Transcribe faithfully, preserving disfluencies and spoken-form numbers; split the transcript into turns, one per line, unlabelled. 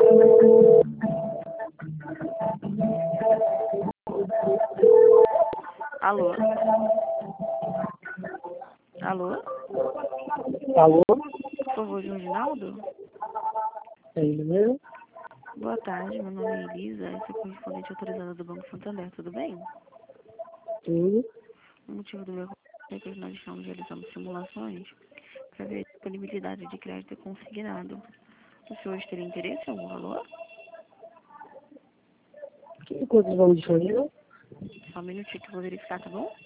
Alô? Alô?
Alô?
Por favor, João Ginaldo?
É ele mesmo?
Boa tarde, meu nome é Elisa, essa é a correspondente autorizada do Banco Santander, tudo bem?
Tudo.
O motivo do meu contato é que nós estamos realizando simulações para ver a disponibilidade de crédito consignado. Os senhores teriam interesse em algum valor?
Que quantos vamos disponível?
Só um minutinho que eu vou verificar, tá bom?